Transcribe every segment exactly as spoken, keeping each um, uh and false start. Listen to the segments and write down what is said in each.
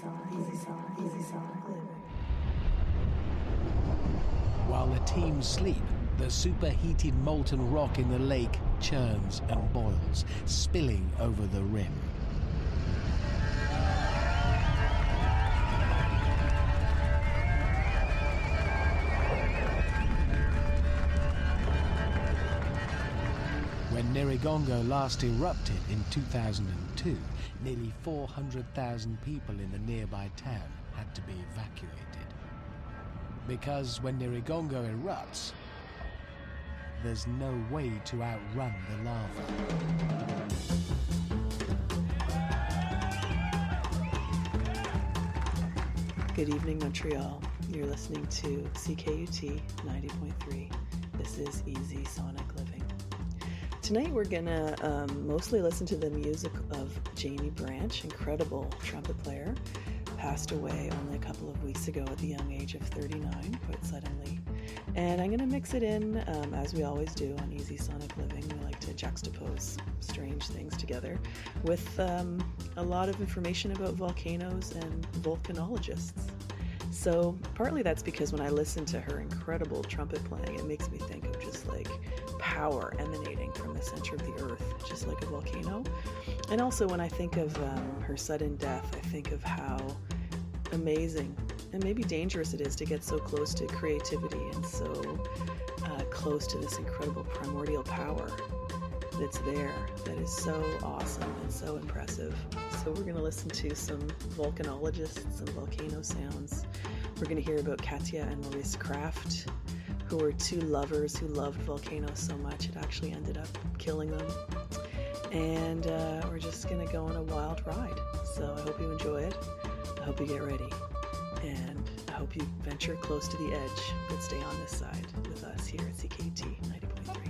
Sonic, Easy Sonic, Easy Sonic Living. While the team sleep, the superheated molten rock in the lake churns and boils, spilling over the rim. When Nyiragongo last erupted in two thousand two, nearly four hundred thousand people in the nearby town had to be evacuated. Because when Nyiragongo erupts, there's no way to outrun the lava. Good evening, Montreal. You're listening to C K U T ninety point three. This is Easy Sonic Living. Tonight we're gonna um, mostly listen to the music of Jamie Branch, incredible trumpet player. Passed away only a couple of weeks ago at the young age of thirty-nine, quite suddenly. And I'm going to mix it in, um, as we always do on Easy Sonic Living. We like to juxtapose strange things together with um, a lot of information about volcanoes and volcanologists. So partly that's because when I listen to her incredible trumpet playing, it makes me think of just like power emanating from the center of the earth, just like a volcano. And also when I think of um, her sudden death, I think of how amazing and maybe dangerous it is to get so close to creativity and so uh, close to this incredible primordial power that's there, that is so awesome and so impressive. So we're going to listen to some volcanologists, some volcano sounds. We're going to hear about Katja and Maurice Kraft, who were two lovers who loved volcanoes so much it actually ended up killing them. And uh, we're just going to go on a wild ride. So I hope you enjoy it. I hope you get ready. And I hope you venture close to the edge, but stay on this side with us here at C K U T ninety point three.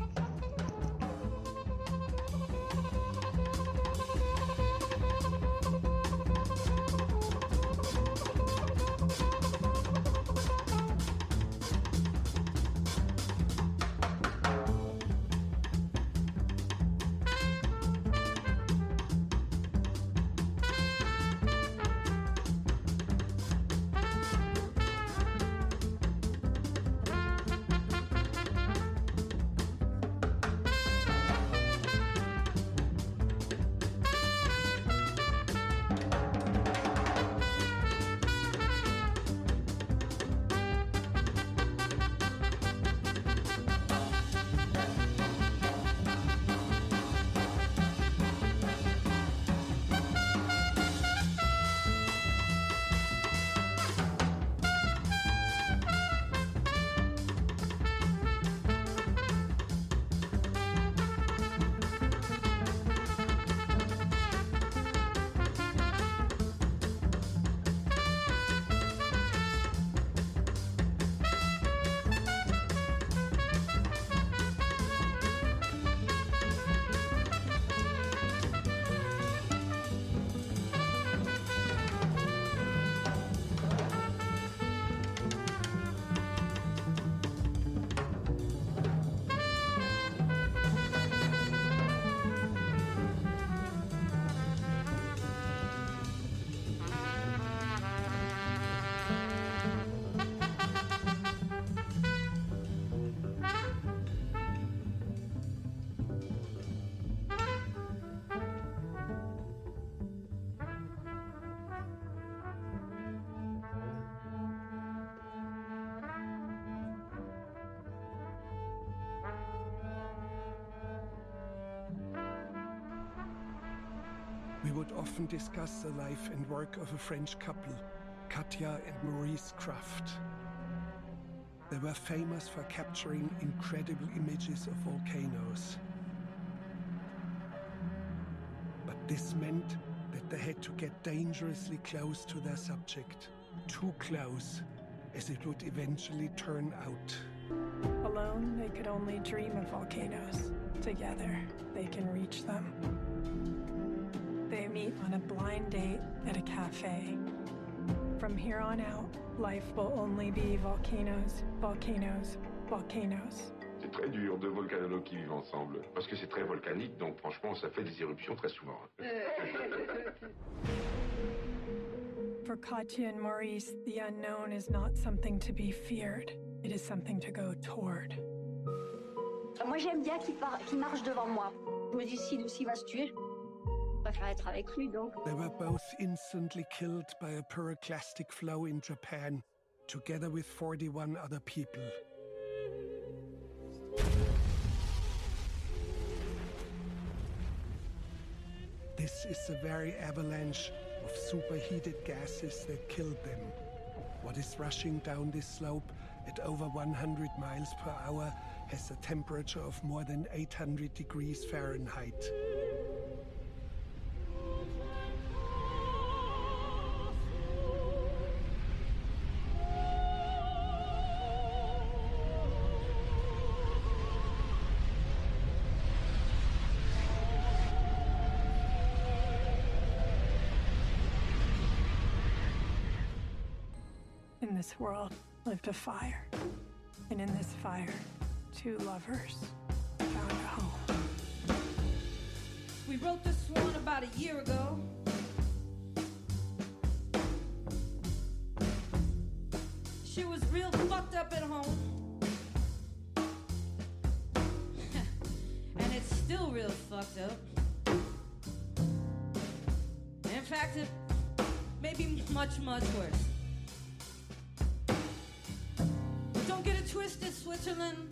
We would often discuss the life and work of a French couple, Katja and Maurice Kraft. They were famous for capturing incredible images of volcanoes. But this meant that they had to get dangerously close to their subject. Too close, as it would eventually turn out. Alone, they could only dream of volcanoes. Together, they can reach them. They meet on a blind date at a cafe. From here on out, life will only be volcanoes, volcanoes, volcanoes. C'est très dur, deux volcanologues qui vivent ensemble. Parce que c'est très volcanique, donc franchement, ça fait des éruptions très souvent. For Katya and Maurice, the unknown is not something to be feared. It is something to go toward. Moi, j'aime bien qu'il par- qu'il marche devant moi. Je me dis, si Lucie va se tuer, je préfère être avec lui, donc. They were both instantly killed by a pyroclastic flow in Japan, together with forty-one other people. This is the very avalanche of superheated gases that killed them. What is rushing down this slope at over one hundred miles per hour has a temperature of more than eight hundred degrees Fahrenheit. In this world lived a fire, and in this fire, two lovers found a home. We wrote this one about a year ago. She was real fucked up at home. And it's still real fucked up. In fact, it may be much, much worse. Don't get it twisted, Switzerland.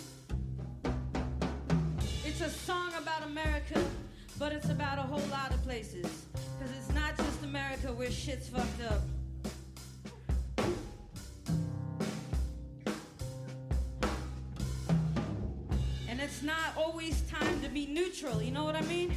It's a song about America, but it's about a whole lot of places. Cause it's not just America where shit's fucked up. And it's not always time to be neutral, you know what I mean?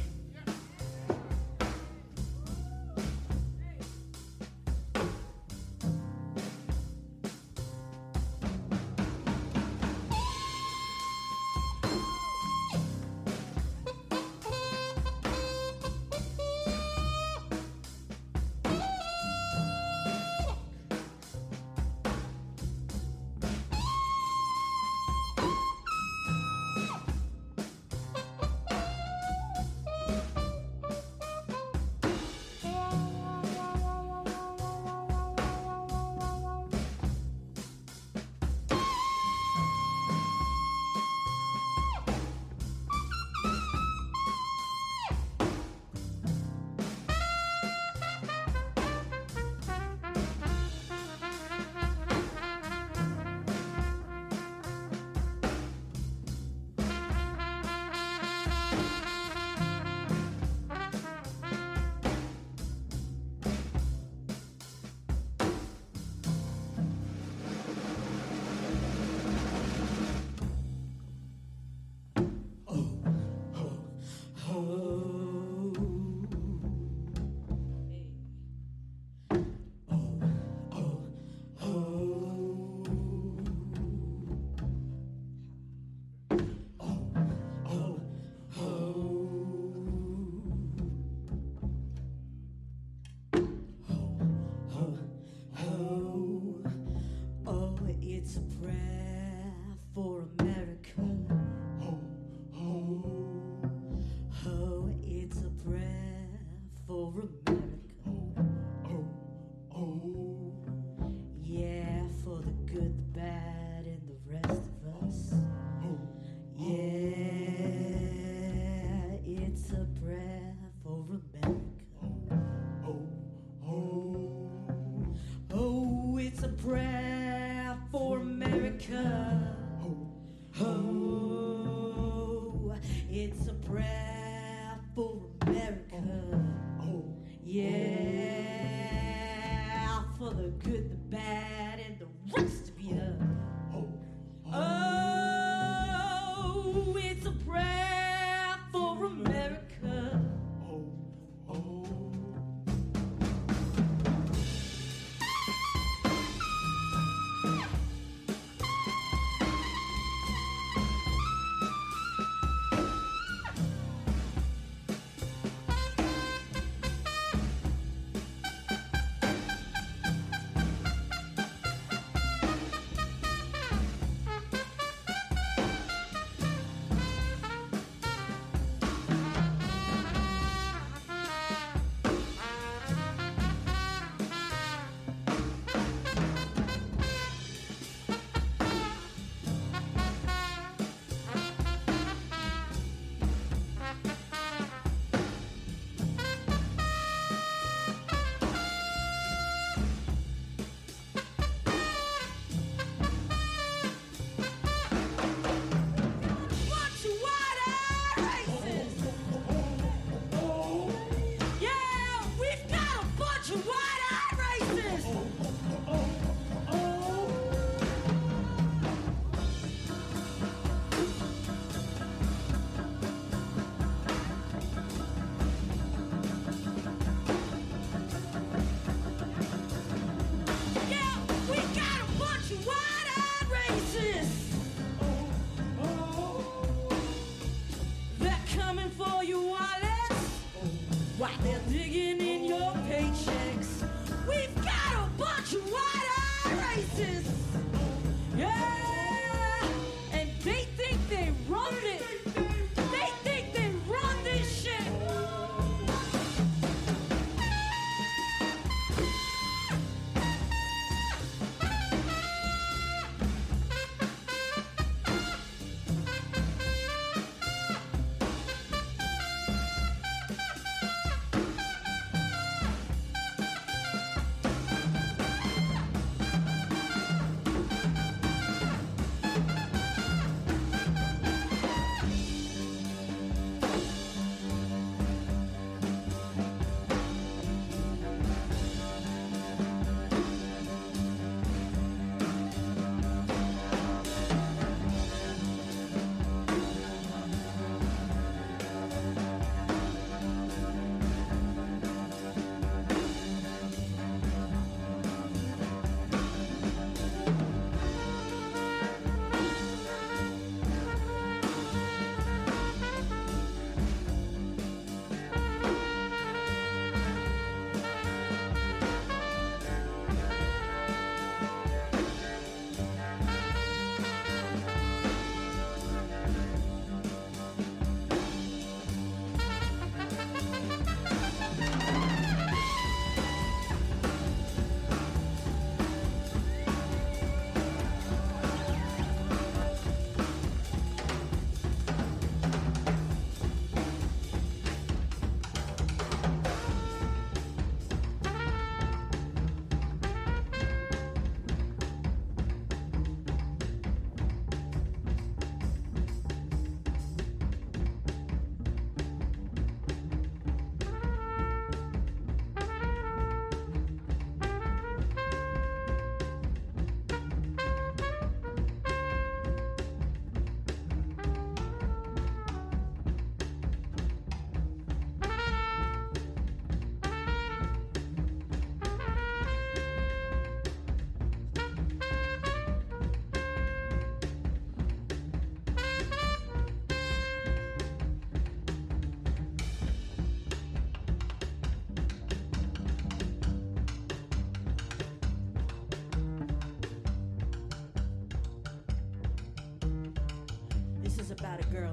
This is about a girl.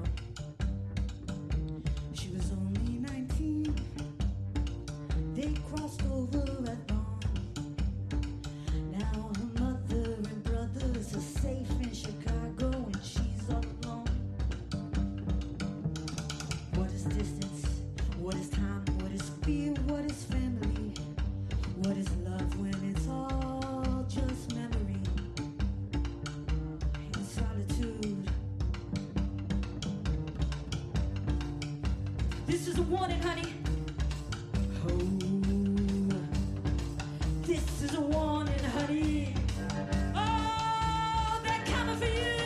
She was only nineteen. They crossed over at dawn. Now her mother and brothers are safe in Chicago and she's all alone. What is distance? What is time? What is fear? What is family? What is love when it's all just memory and solitude? This is a warning, honey. Oh, this is a warning, honey. Oh, they're coming for you.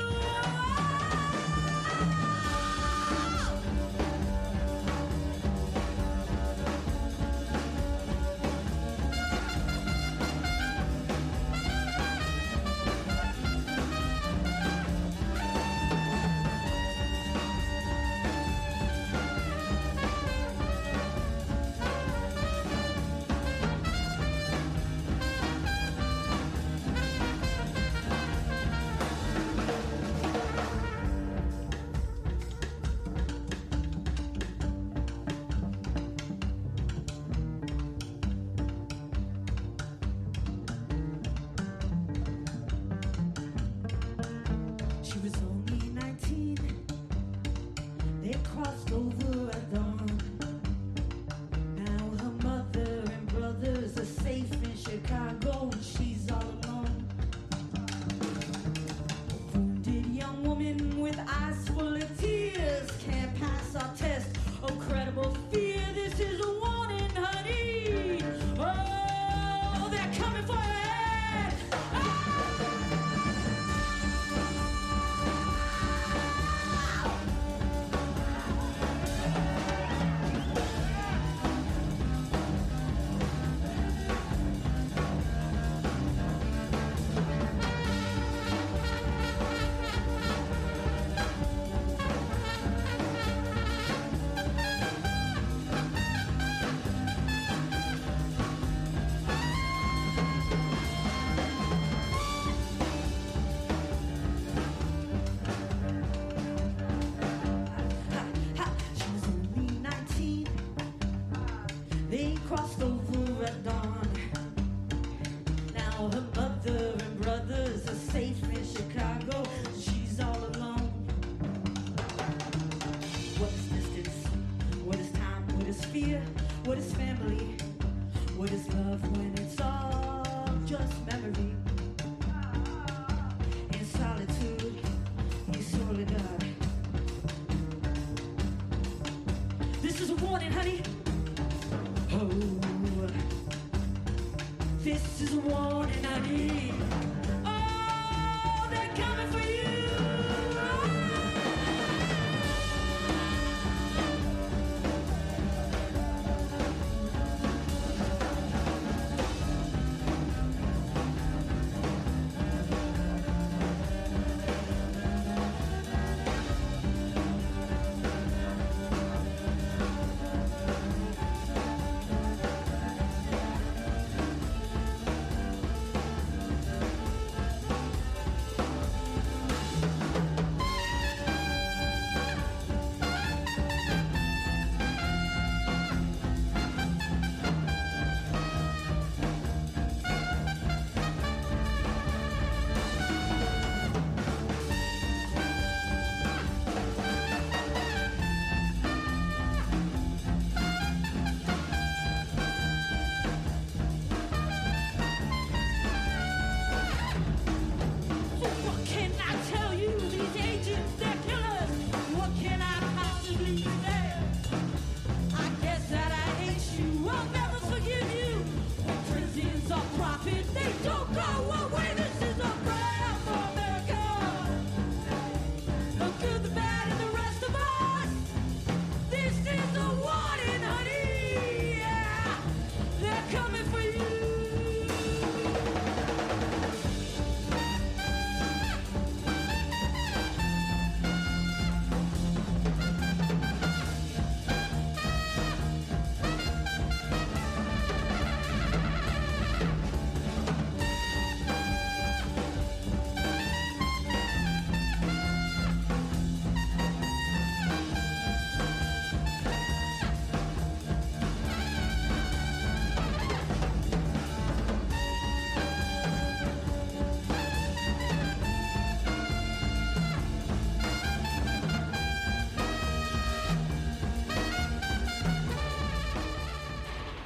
She was only nineteen. They crossed over at dawn. Now her mother and brothers are safe in Chicago and she's all alone. A wounded young woman with eyes full of tears can't pass our test. Oh, credible fear, this is a warning, honey. Oh, they're coming for your head. Ah! She was only nineteen. They crossed over at dawn. Now her mother and brothers are safe in Chicago. She's all alone. What is distance? What is time? What is fear? What is family? What is love when it's all just memory? In solitude, in soledad. This is a warning, honey. Oh, this is a warning, honey. Oh, they're coming for you.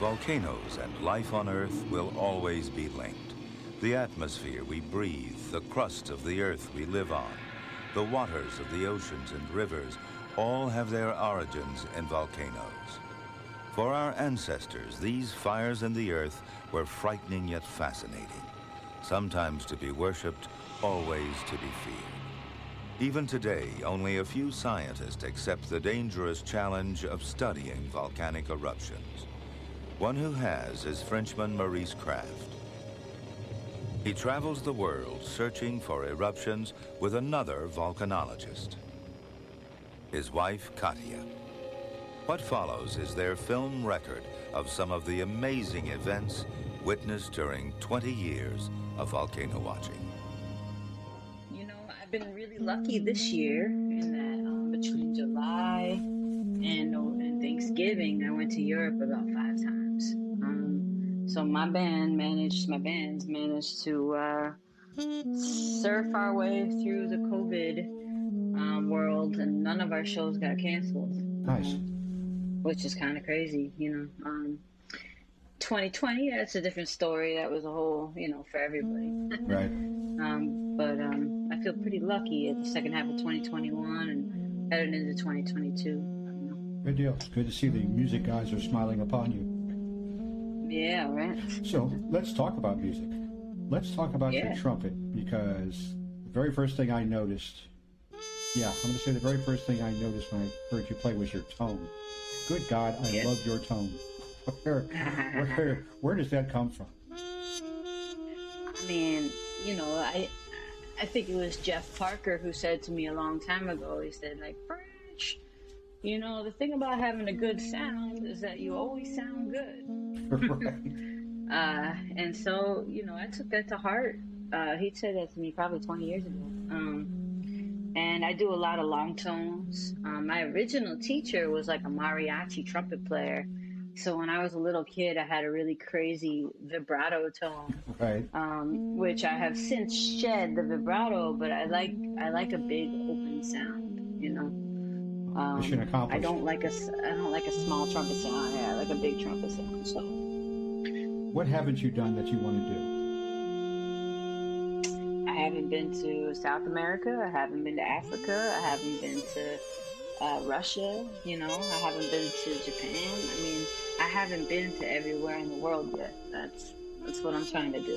Volcanoes and life on Earth will always be linked. The atmosphere we breathe, the crust of the Earth we live on, the waters of the oceans and rivers all have their origins in volcanoes. For our ancestors, these fires in the Earth were frightening yet fascinating, sometimes to be worshipped, always to be feared. Even today, only a few scientists accept the dangerous challenge of studying volcanic eruptions. One who has is Frenchman Maurice Krafft. He travels the world searching for eruptions with another volcanologist, his wife, Katja. What follows is their film record of some of the amazing events witnessed during twenty years of volcano watching. You know, I've been really lucky this year in that um, between July and, and Thanksgiving, I went to Europe about five times. Um, so my band managed, my bands managed to uh, surf our way through the COVID um, world, and none of our shows got canceled. Nice. Which is kind of crazy, you know. Um, twenty twenty, that's a different story. That was a whole, you know, for everybody. Right. um, but um, I feel pretty lucky at the second half of twenty twenty-one and headed into twenty twenty-two. You know. Good deal. It's good to see the music guys are smiling upon you. Yeah, right. So let's talk about music. Let's talk about Yeah. your trumpet, because the very first thing I noticed, yeah, I'm going to say the very first thing I noticed when I heard you play was your tone. Good God, I Yeah. love your tone. Where, where, where does that come from? I mean, you know, I I think it was Jeff Parker who said to me a long time ago, he said, like, French, you know, the thing about having a good sound is that you always sound good. Right. Uh, and so, you know, I took that to heart. Uh, he said that to me probably twenty years ago. Um, and I do a lot of long tones. Um, my original teacher was like a mariachi trumpet player. So when I was a little kid, I had a really crazy vibrato tone, Right. um, which I have since shed the vibrato, but I like I like a big open sound, you know. Um, Mission I accomplished. don't like a s- I don't like a small trumpet sound. Yeah, I like a big trumpet sound. So. What haven't you done that you want to do? I haven't been to South America. I haven't been to Africa. I haven't been to uh, Russia. You know, I haven't been to Japan. I mean, I haven't been to everywhere in the world yet. That's that's what I'm trying to do.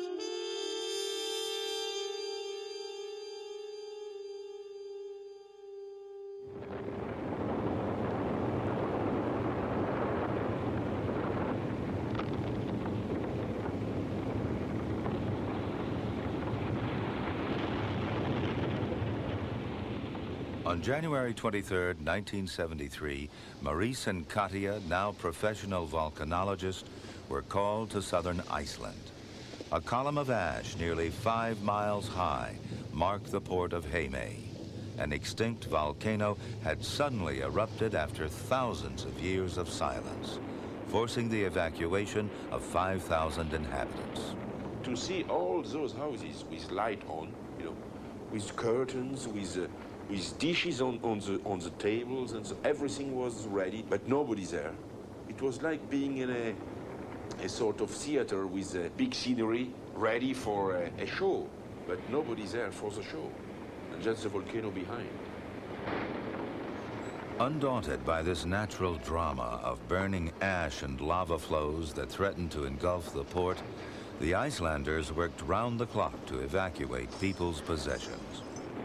On January twenty-third, nineteen seventy-three, Maurice and Katja, now professional volcanologists, were called to southern Iceland. A column of ash nearly five miles high marked the port of Heimaey. An extinct volcano had suddenly erupted after thousands of years of silence, forcing the evacuation of five thousand inhabitants. To see all those houses with light on, you know, with curtains, with uh, with dishes on, on the on the tables, and so everything was ready, but nobody's there. It was like being in a a sort of theater with a big scenery ready for a, a show, but nobody's there for the show, and just the volcano behind. Undaunted by this natural drama of burning ash and lava flows that threatened to engulf the port, the Icelanders worked round the clock to evacuate people's possessions.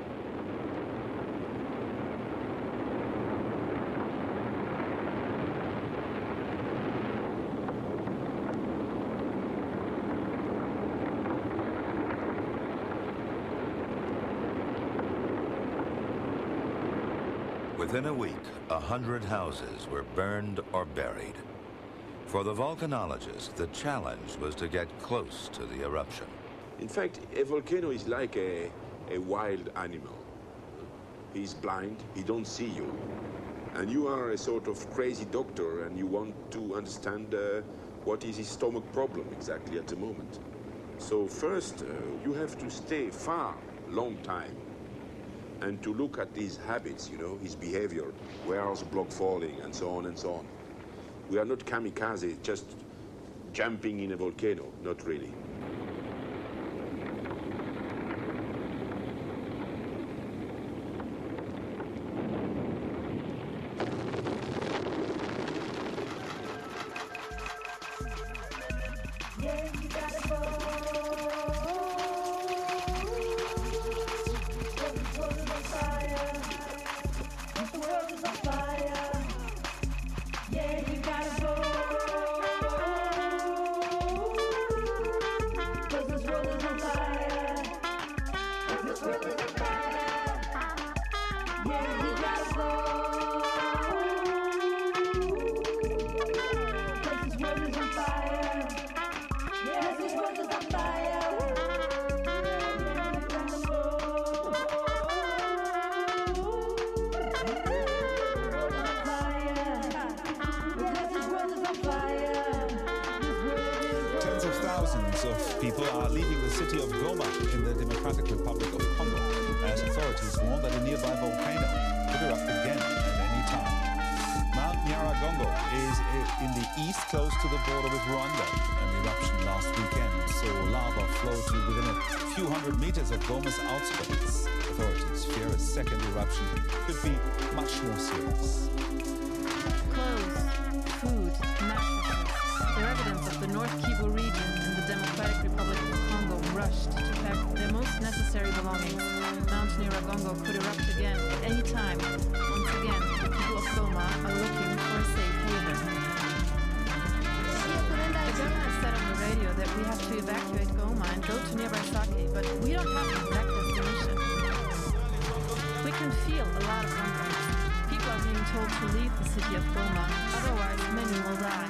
Within a week, a hundred houses were burned or buried. For the volcanologists, the challenge was to get close to the eruption. In fact, a volcano is like a, a wild animal. He's blind, he don't see you. And you are a sort of crazy doctor and you want to understand uh, what is his stomach problem exactly at the moment. So first, uh, you have to stay far, long time, and to look at his habits, you know, his behavior, where is the block falling, and so on and so on. We are not kamikaze, just jumping in a volcano, not really. Of people are leaving the city of Goma in the Democratic Republic of Congo as authorities warn that a nearby volcano could erupt again at any time. Mount Nyiragongo is in the east close to the border with Rwanda. An eruption last weekend saw lava flow to within a few hundred meters of Goma's outskirts. Authorities fear a second eruption could be much more serious. Clothes, food, mattresses. They're evidence of the North Kivu region in the Democratic Republic of Congo rushed to pack their most necessary belongings. Mount Nyiragongo could erupt again at any time. Once again, the people of Goma are looking for a safe haven. The governor said on the radio that we have to evacuate Goma and go to nearby Sake, but we don't have an exact destination. We can feel a lot of hunger. People are being told to leave the city of Goma, otherwise many will die.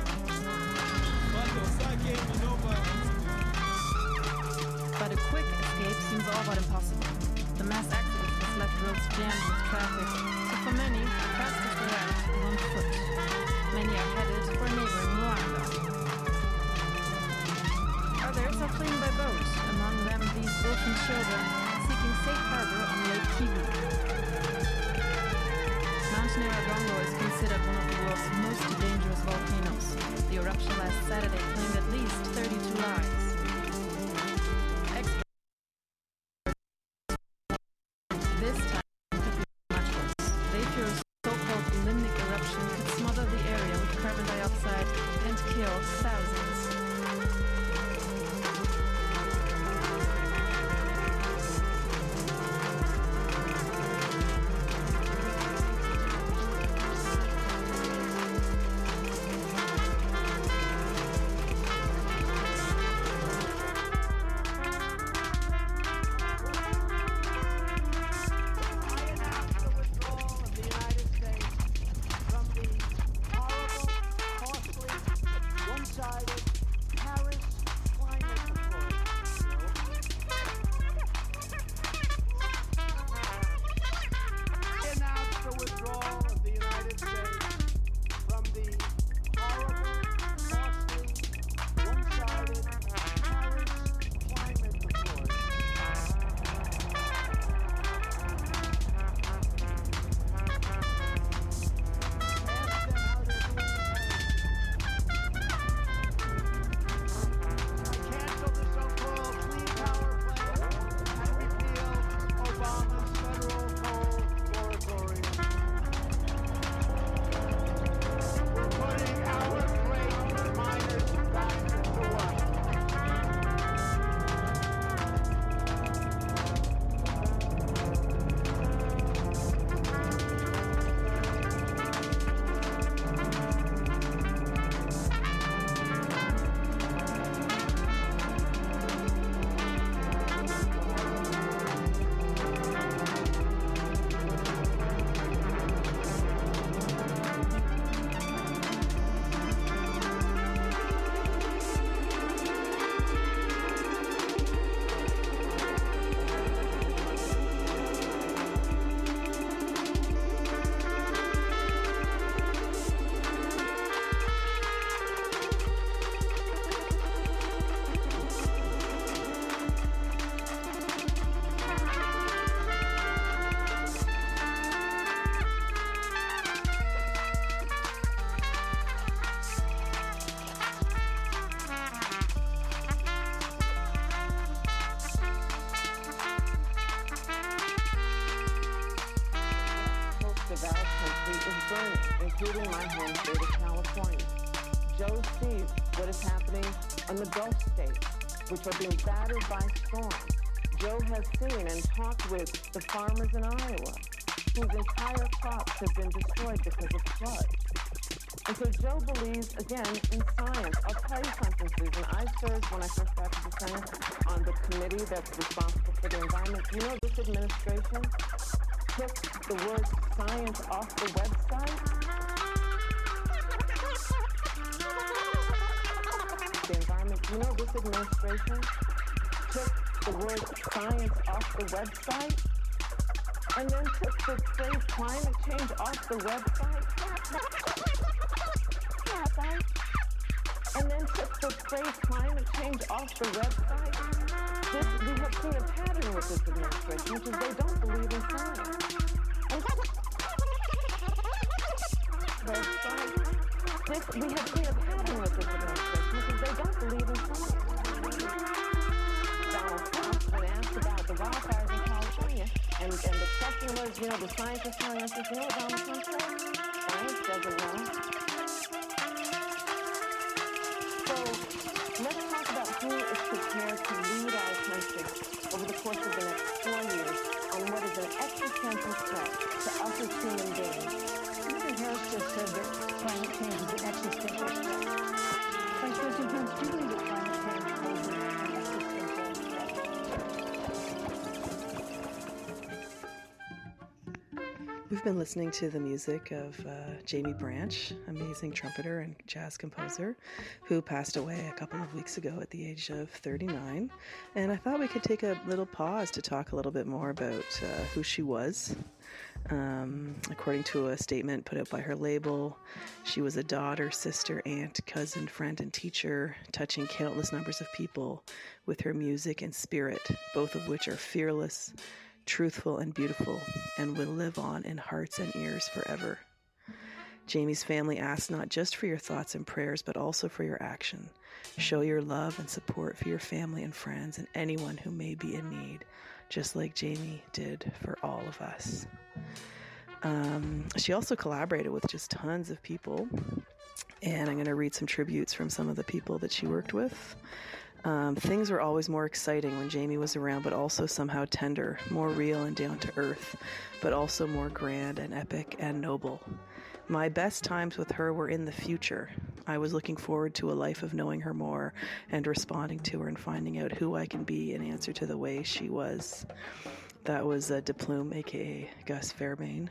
But a quick escape seems all but impossible. The mass exodus has left roads jammed with traffic, so for many, the fastest way out is on foot. Many are headed for neighboring Rwanda. Others are fleeing by boat, among them these orphan children seeking safe harbor on Lake Kivu. Mount Nyiragongo is considered one of the world's most dangerous volcanoes. The eruption last Saturday claimed at least thirty-two lives. Experts this time could be much worse. They fear a so-called limnic eruption could smother the area with carbon dioxide and kill thousands. is burning, including my home state of California. Joe sees what is happening in the Gulf states, which are being battered by storms. Joe has seen and talked with the farmers in Iowa, whose entire crops have been destroyed because of floods. And so Joe believes, again, in science. I'll tell you something, Susan. I served, when I first got to the Senate, on the committee that's responsible for the environment. You know, this administration took the word science off the website. The environment, you know, this administration took the word science off the website and then took the phrase climate change off the website. And then took the phrase climate change off the website. This, we have seen a pattern with this administration, which is they don't believe in science. Website. This, we have seen a pattern with this administration, which is they don't believe in science. Donald Trump, when asked about the wildfires in California, and, and the question was, you know, the scientists telling us this, you know what Donald Trump said? Science doesn't know. Let's talk about who is prepared to lead our country over the course of the next four years on what is an existential threat to us as human beings. President Harris just said that climate change is an existential threat. Vice President Pence, do you believe that climate change poses an existential threat? We've been listening to the music of uh, Jamie Branch, amazing trumpeter and jazz composer, who passed away a couple of weeks ago at the age of thirty-nine. And I thought we could take a little pause to talk a little bit more about uh, who she was. Um, according to a statement put out by her label, she was a daughter, sister, aunt, cousin, friend, and teacher, touching countless numbers of people with her music and spirit, both of which are fearless, truthful, and beautiful, and will live on in hearts and ears forever. Jamie's family asks not just for your thoughts and prayers, but also for your action. Show your love and support for your family and friends and anyone who may be in need, just like Jamie did for all of us. Um, she also collaborated with just tons of people, and I'm going to read some tributes from some of the people that she worked with. Um, things were always more exciting when Jamie was around, but also somehow tender, more real and down to earth, but also more grand and epic and noble. My best times with her were in the future. I was looking forward to a life of knowing her more and responding to her and finding out who I can be in answer to the way she was. That was uh, De Plume, a k a. Gus Fairbairn.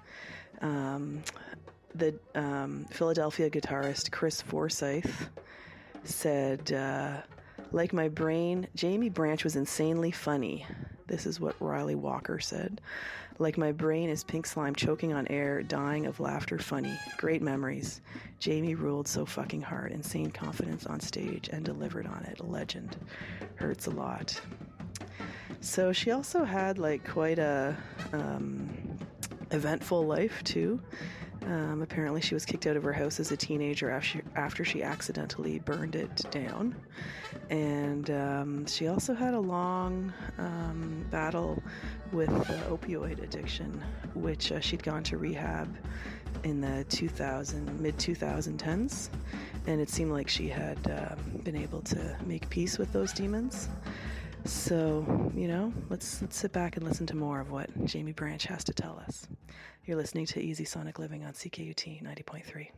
Um, the um, Philadelphia guitarist Chris Forsyth said, uh, like my brain, Jamie Branch was insanely funny. This is what Riley Walker said. Like my brain is pink slime choking on air, dying of laughter funny. Great memories. Jamie ruled so fucking hard. Insane confidence on stage and delivered on it. A legend. Hurts a lot. So she also had like quite a um, eventful life too. Um, apparently she was kicked out of her house as a teenager after, after she accidentally burned it down. And um, she also had a long um, battle with uh, opioid addiction, which uh, she'd gone to rehab in the two thousand, mid twenty tens. And it seemed like she had um, been able to make peace with those demons. So, you know, let's, let's sit back and listen to more of what Jamie Branch has to tell us. You're listening to Easy Sonic Living on C K U T ninety point three.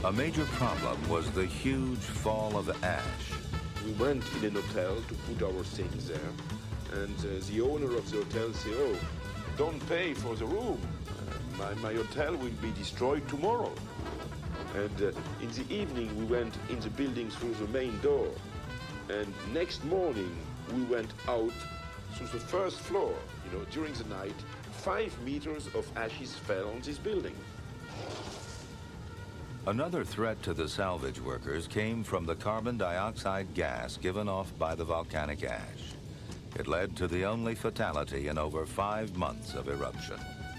A major problem was the huge fall of ash. We went in an hotel to put our things there, and uh, the owner of the hotel said, oh, don't pay for the room. Uh, my, my hotel will be destroyed tomorrow. And uh, in the evening, we went in the building through the main door. And next morning, we went out through the first floor. You know, during the night, five meters of ashes fell on this building. Another threat to the salvage workers came from the carbon dioxide gas given off by the volcanic ash. It led to the only fatality in over five months of eruption.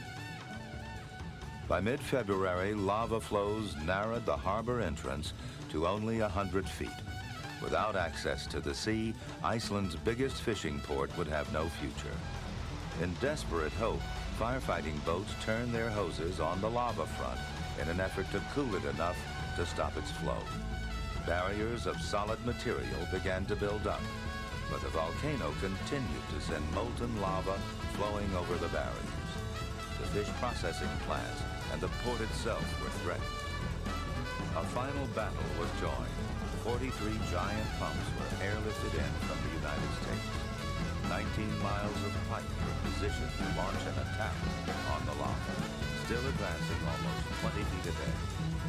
By mid-February, lava flows narrowed the harbor entrance to only one hundred feet. Without access to the sea, Iceland's biggest fishing port would have no future. In desperate hope, firefighting boats turned their hoses on the lava front in an effort to cool it enough to stop its flow. Barriers of solid material began to build up, but the volcano continued to send molten lava flowing over the barriers. The fish processing plants and the port itself were threatened. A final battle was joined. forty-three giant pumps were airlifted in from the United States. nineteen miles of pipe were positioned to launch an attack on the lava, still advancing almost twenty feet a day.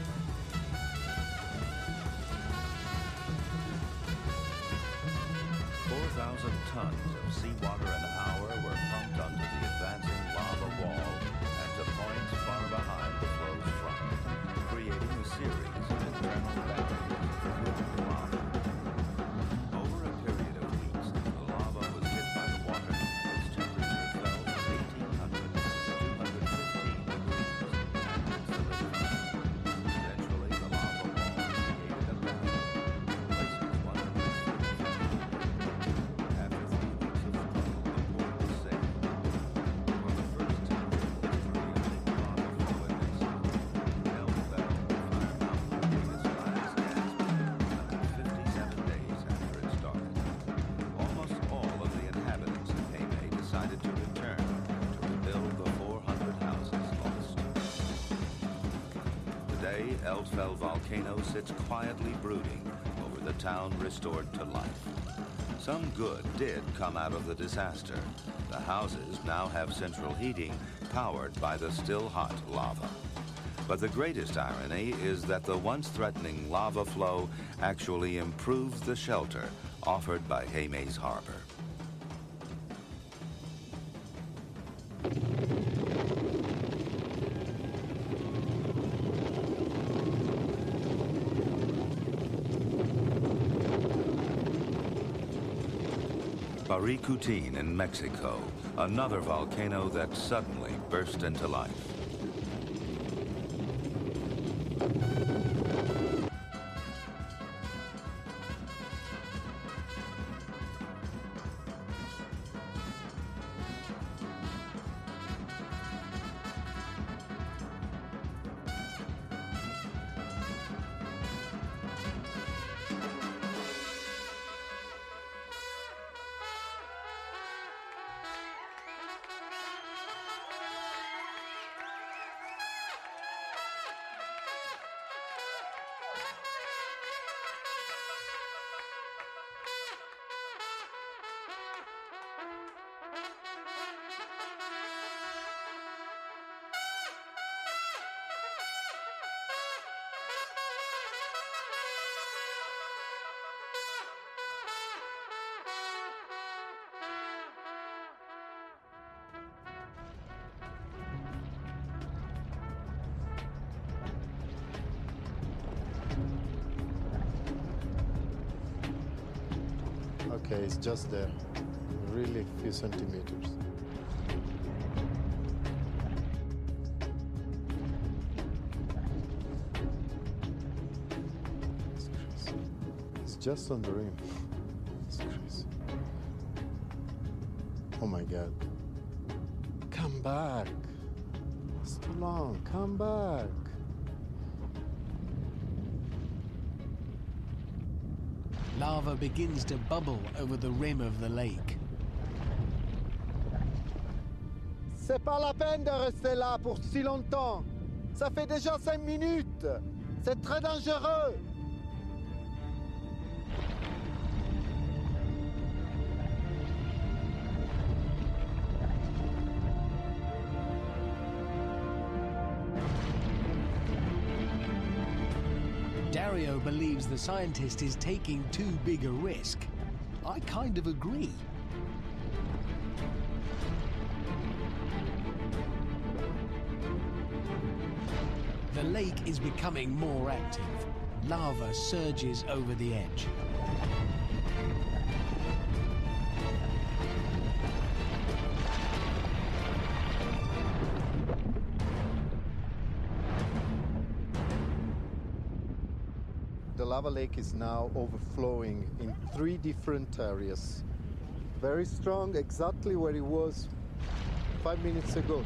four thousand tons of seawater an hour were pumped onto the advancing lava wall and to points far behind the flow's front, creating a series of internal barriers of fluid lava. Over a period of weeks, the lava was hit by the water. Its temperature fell from eighteen hundred to two hundred fifteen degrees and solidified. Eventually, the lava wall created a barrier, places one hundred fifty feet. After three weeks of struggle, the port was safe. For the first time in the history of big lava flow in Mesa, Elfell, Fire Mountain, gave its last gasp one hundred fifty-seven days after it started. Almost all of the inhabitants of Heme decided to return to rebuild the four hundred houses lost. Today, Eldfell volcano sits quietly brooding over the town restored to life. Some good did come out of the disaster. The houses now have central heating powered by the still hot lava. But the greatest irony is that the once threatening lava flow actually improves the shelter offered by Heme's harbor. Paricutin in Mexico, another volcano that suddenly burst into life. Okay, it's just there. Really a few centimeters. It's crazy. It's just on the rim. It's crazy. Oh my God. Come back. It's too long. Come back. Lava begins to bubble over the rim of the lake. C'est pas la peine de rester là pour si longtemps. Ça fait déjà cinq minutes. C'est très dangereux. Dario believes the scientist is taking too big a risk. I kind of agree. The lake is becoming more active. Lava surges over the edge. The lava lake is now overflowing in three different areas. Very strong, exactly where it was five minutes ago.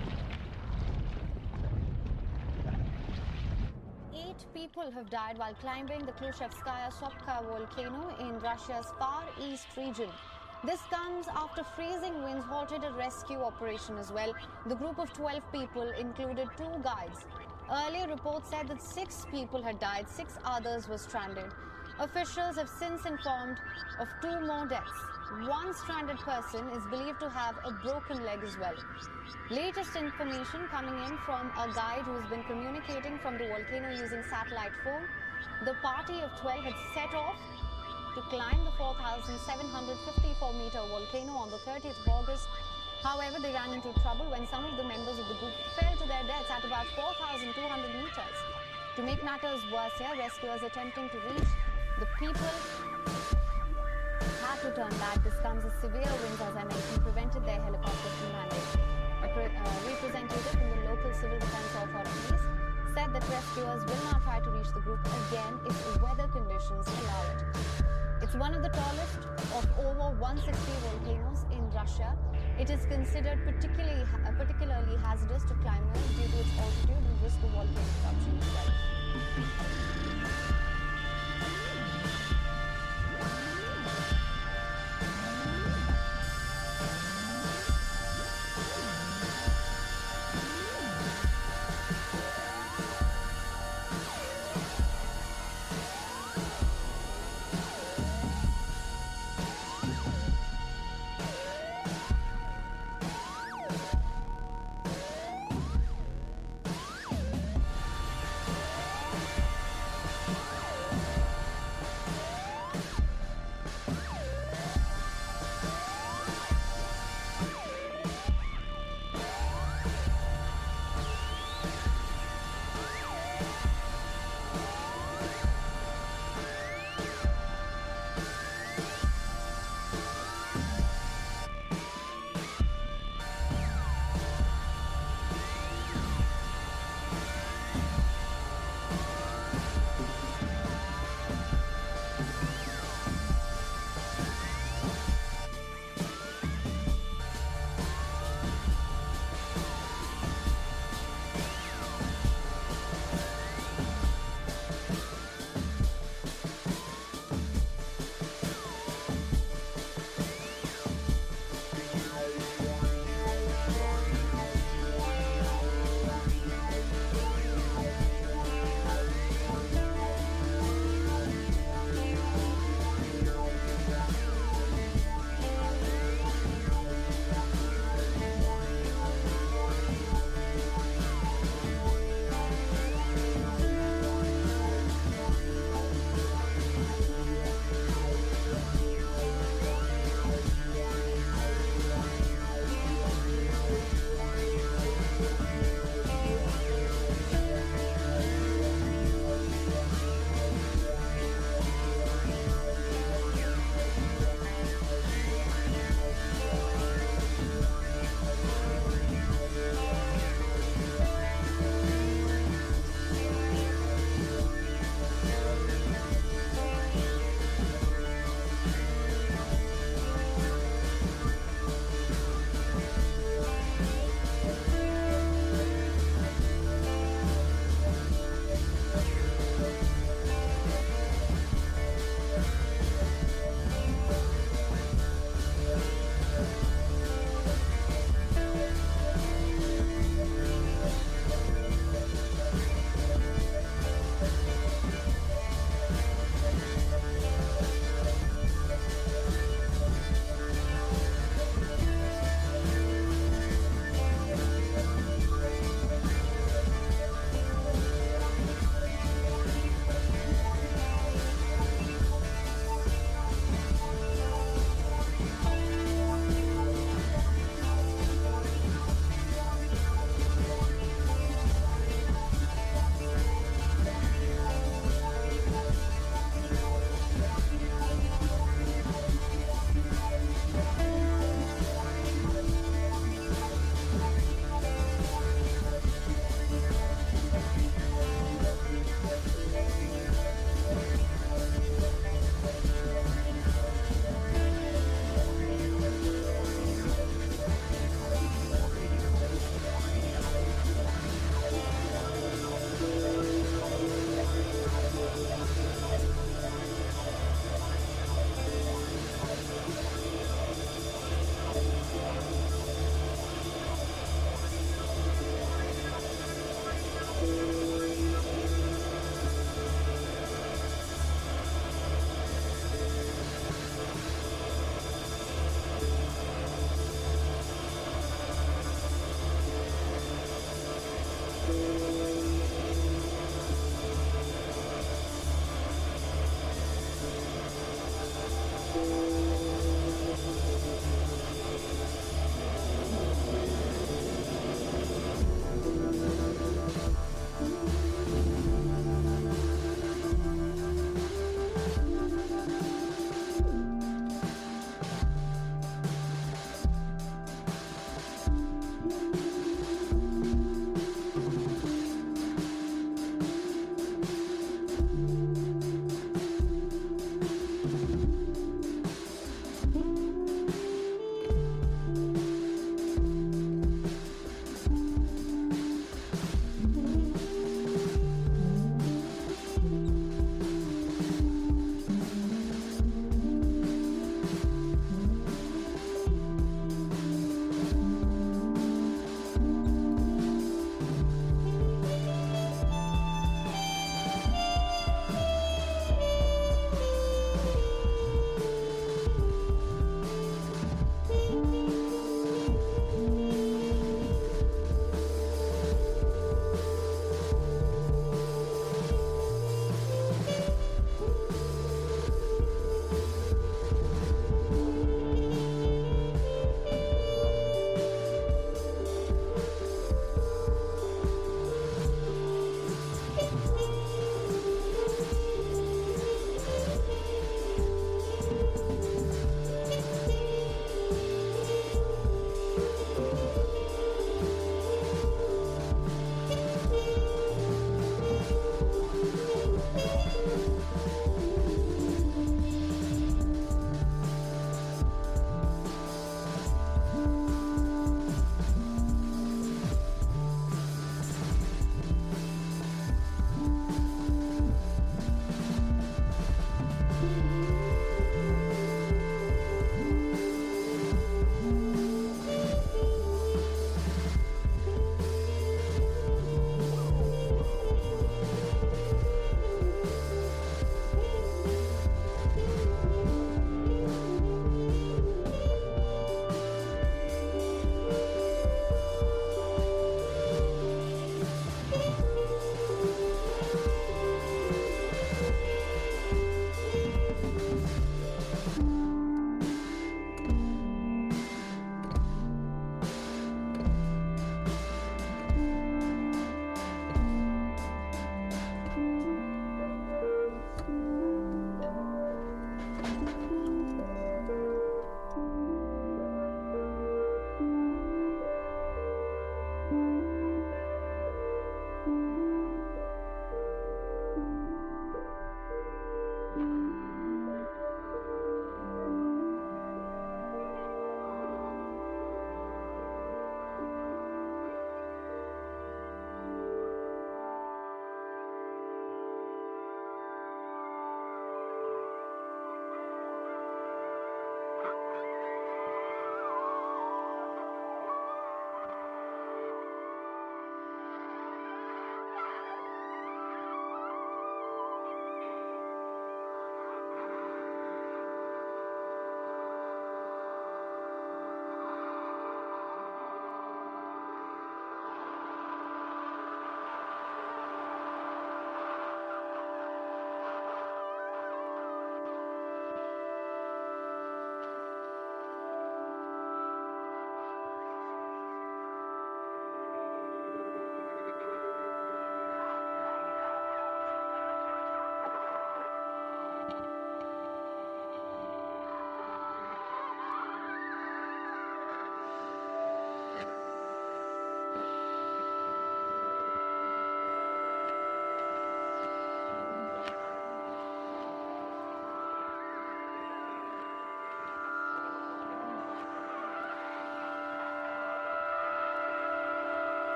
Eight people have died while climbing the Klyuchevskaya Sopka volcano in Russia's far east region. This comes after freezing winds halted a rescue operation as well. The group of twelve people included two guides. Earlier reports said that six people had died, six others were stranded. Officials have since informed of two more deaths. One stranded person is believed to have a broken leg as well. Latest information coming in from a guide who's been communicating from the volcano using satellite phone. The party of twelve had set off to climb the four thousand seven hundred fifty-four meter volcano on the thirtieth of August. However, they ran into trouble when some of the members of the group fell to their deaths at about four thousand two hundred meters. To make matters worse here, rescuers attempting to reach the people had to turn back. This comes as severe winds, as I mentioned, prevented their helicopters from landing. A pre- uh, representative from the local civil defense authorities said that rescuers will not try to reach the group again if weather conditions allow it. It's one of the tallest of over one hundred sixty volcanoes in Russia. It is considered particularly uh, particularly hazardous to climbers due to its altitude and risk of volcanic eruption as well.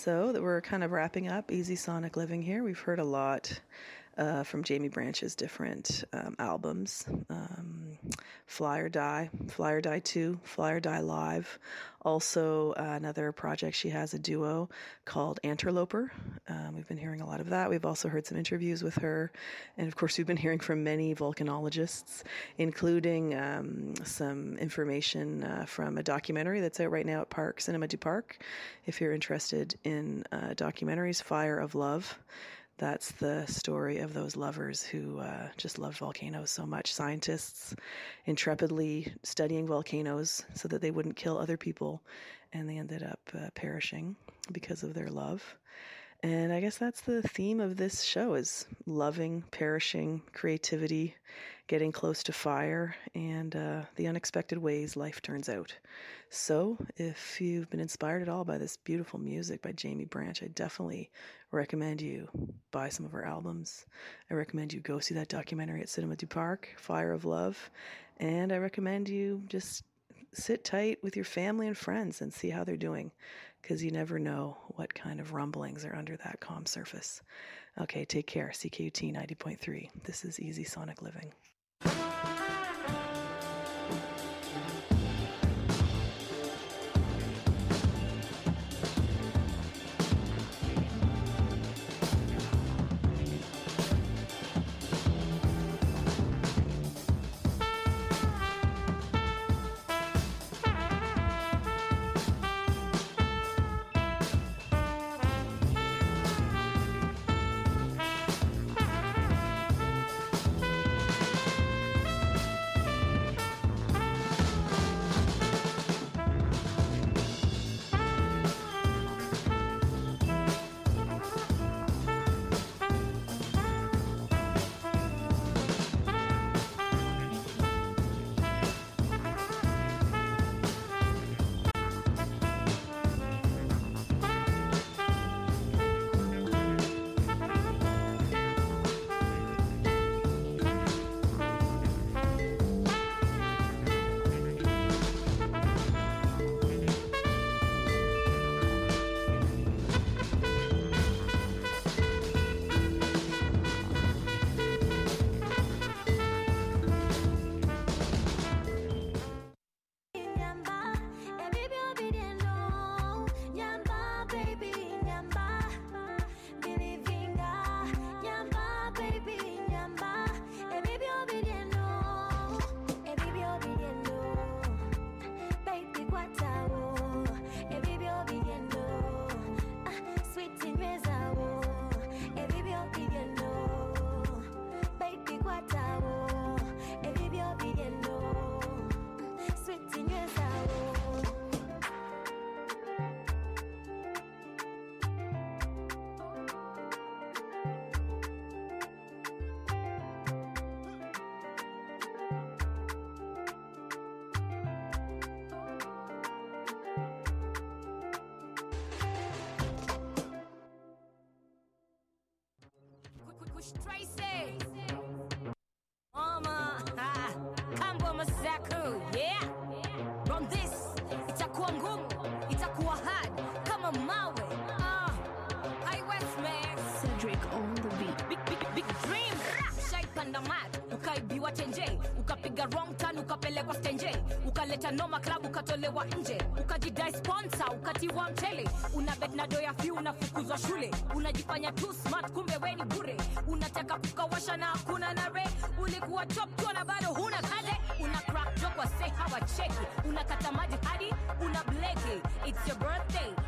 So that we're kind of wrapping up Easy Sonic Living here. We've heard a lot uh, from Jamie Branch's different um, albums. Um, Fly or Die, Fly or Die two, Fly or Die Live. Also uh, another project she has, a duo called Anterloper. Um, we've been hearing a lot of that. We've also heard some interviews with her. And of course, we've been hearing from many volcanologists, including um, some information uh, from a documentary that's out right now at Park Cinema du Parc. If you're interested in uh, documentaries, Fire of Love. That's the story of those lovers who uh, just loved volcanoes so much. Scientists intrepidly studying volcanoes so that they wouldn't kill other people, and they ended up uh, perishing because of their love. And I guess that's the theme of this show, is loving, perishing, creativity, getting close to fire, and uh, the unexpected ways life turns out. So if you've been inspired at all by this beautiful music by Jamie Branch, I definitely recommend you buy some of her albums. I recommend you go see that documentary at Cinema du Parc, Fire of Love. And I recommend you just sit tight with your family and friends and see how they're doing, because you never know what kind of rumblings are under that calm surface. Okay, take care. C K U T ninety point three. This is Easy Sonic Living. Tracy, Mama, Kambo Masaku, yeah. From this, itakuwa ngumu, itakuwa hard, kama mawe. Ah, High West man, Cedric on the beat. Big big big dream, shaipanda mad, ukaibiwa tenje, ukapiga wrong turn, ukapelekwa stenje, ukaleta noma club, ukatolewa nje, ukajidai sponsor, ukatiwa mchele, una bet na doya few, unafukuzwa shule, unajifanya too smart, kumbe we ni bure, unataka kukawasha na hakuna nare, ulikuwa top two na bado huna kade, una crack joke wa say hawa cheki, unakata maji hadi una bleki, it's your birthday,